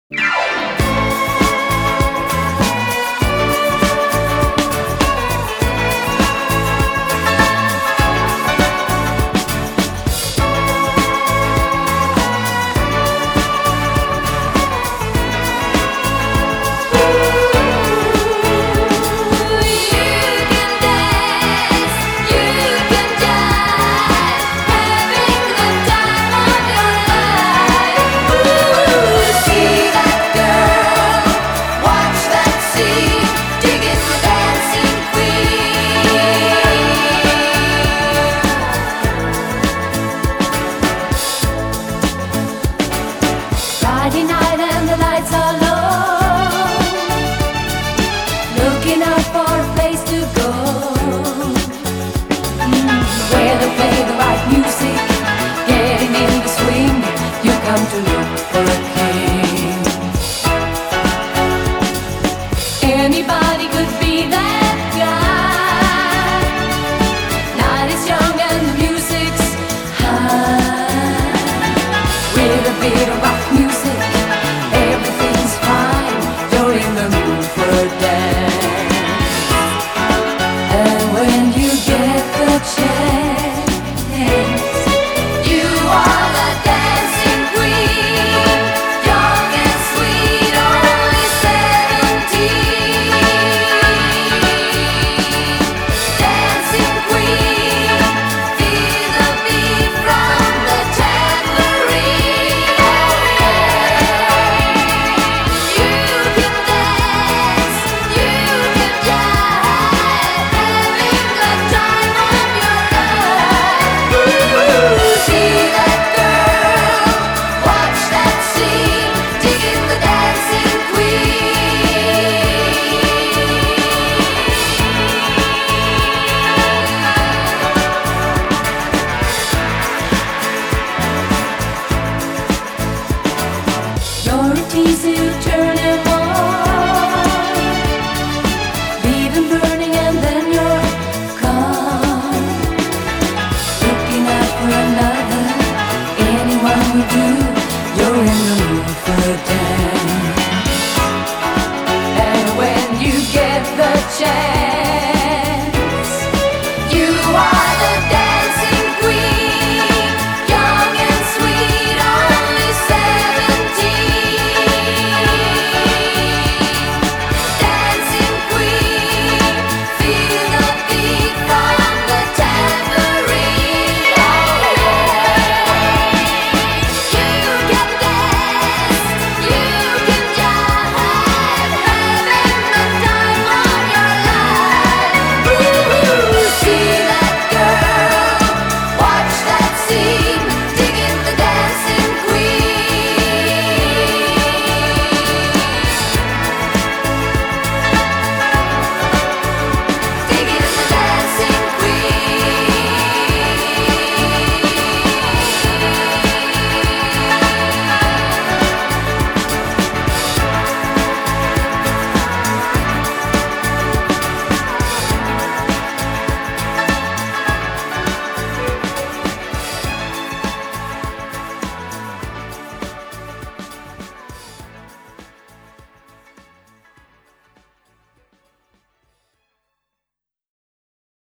Friday night and the lights are low, looking out for a place to go, where they play the right music, getting in the swing. You come to look for a king. Anybody could be that guy. Night is young and the music's high. With a bit of rock music, everything's fine. You're in the mood for a dance. And when you get the chance, you are the dancing queen. Young and sweet, only 17. Dancing queen, feel the beat from the tambourine. You can dance, you can jive, having the time of your life. See that girl, watch that scene, digging the dancing queen. You're a teaser, you turn him on, leave him burning and then you're gone. Looking out for another, anyone will do. You're in the mood for a dance.